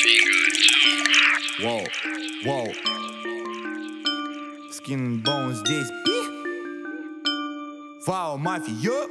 Воу, воу. Skin & Bones здесь. Вау, мафия.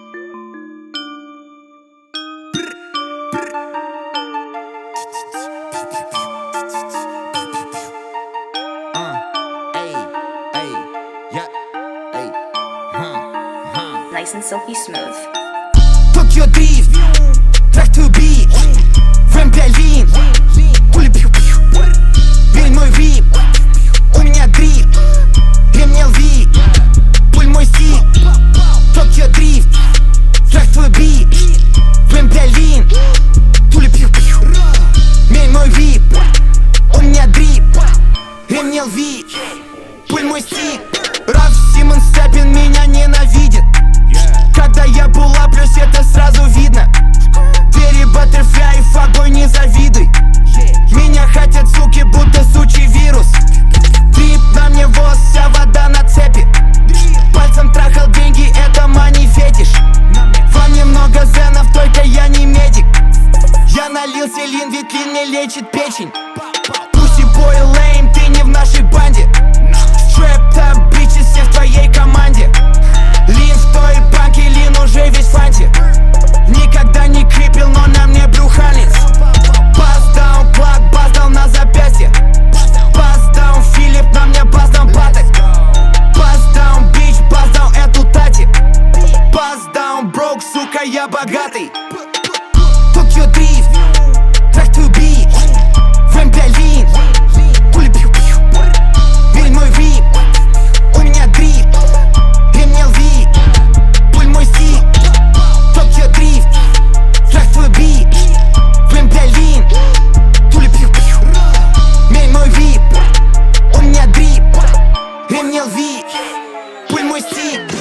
Nice and silky smooth. Tokyo Drift, Track to Beat, Рэм Берлин, пули пью-пью. Бей мой вип, у меня дрип, ремни LV, пуль мой стиль. Tokyo Drift, Track to Beat, Рэм Берлин, пули пью-пью. Бей мой вип, у меня дрип, ремни LV, пуль мой стиль. Раф Симон Степин меня ненавидит. Когда я пулаплюсь, это сразу видно. Двери баттерфляй, факбой, не завидуй. Меня хотят суки, будто сучий вирус. Трип на мне воз, вся вода на цепи. Пальцем трахал деньги, это мани фетиш. Во мне много зенов, только я не медик. Я налил селин, ведь лин не лечит печень. Пуси бой лейм, ты не в нашей банде. Стрэпт ап, бичи, все в твоей команде. Лин в той банке, лин уже весь в фанте. Никогда не крипил, но на мне брюханец. Пасдаун, плаг, баздал на запястье. Пасдаун, Филипп, на мне пасдаун, паток. Пасдаун, бич, пасдаун, эту тати. Пасдаун, брок, сука, я богатый. Tokyo Drift, Track to Beat, Рэм Берлин, пули пью-пью. Бей мой вип, у меня дрип, ремни LV, пуль мой стиль. Tokyo Drift, Track to Beat, Рэм Берлин, пули пью-пью. Бей мой вип, у меня дрип, ремни LV, пуль мой стиль.